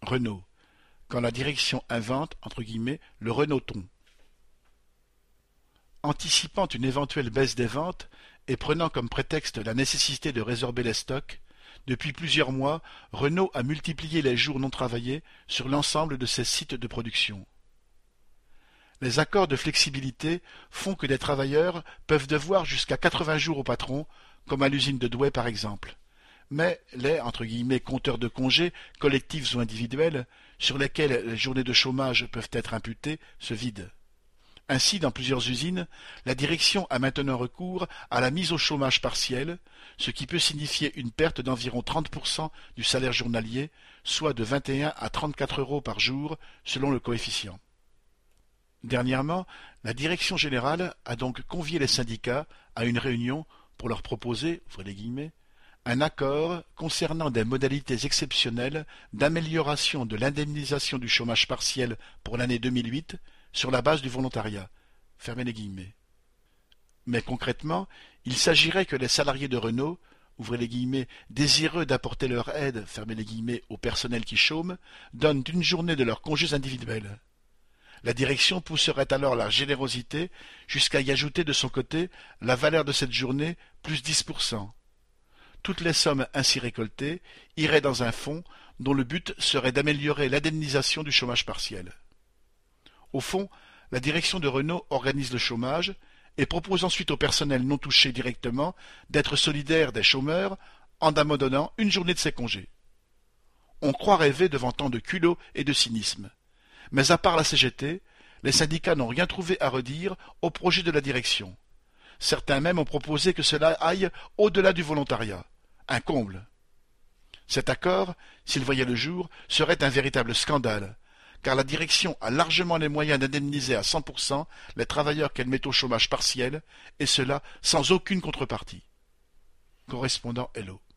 Renault, quand la direction invente « le Renaulton ». Anticipant une éventuelle baisse des ventes et prenant comme prétexte la nécessité de résorber les stocks, depuis plusieurs mois, Renault a multiplié les jours non travaillés sur l'ensemble de ses sites de production. Les accords de flexibilité font que les travailleurs peuvent devoir jusqu'à 80 jours au patron, comme à l'usine de Douai par exemple. Mais les « compteurs de congés, collectifs ou individuels, sur lesquels les journées de chômage peuvent être imputées, se vident. Ainsi, dans plusieurs usines, la direction a maintenant recours à la mise au chômage partiel, ce qui peut signifier une perte d'environ 30% du salaire journalier, soit de 21 à 34 euros par jour, selon le coefficient. Dernièrement, la direction générale a donc convié les syndicats à une réunion pour leur proposer, ouvrez les guillemets, un accord concernant des modalités exceptionnelles d'amélioration de l'indemnisation du chômage partiel pour l'année 2008 sur la base du volontariat. Fermez les guillemets. Mais concrètement, il s'agirait que les salariés de Renault, ouvrez les guillemets, désireux d'apporter leur aide, fermez les guillemets, au personnel qui chôme, donnent une journée de leurs congés individuels. La direction pousserait alors la générosité jusqu'à y ajouter de son côté la valeur de cette journée plus 10%. Toutes les sommes ainsi récoltées iraient dans un fonds dont le but serait d'améliorer l'indemnisation du chômage partiel. Au fond, la direction de Renault organise le chômage et propose ensuite au personnel non touché directement d'être solidaire des chômeurs en abandonnant une journée de ses congés. On croit rêver devant tant de culot et de cynisme. Mais à part la CGT, les syndicats n'ont rien trouvé à redire au projet de la direction. Certains même ont proposé que cela aille au-delà du volontariat. Un comble. Cet accord, s'il voyait le jour, serait un véritable scandale, car la direction a largement les moyens d'indemniser à 100% les travailleurs qu'elle met au chômage partiel, et cela sans aucune contrepartie. Correspondant Hello.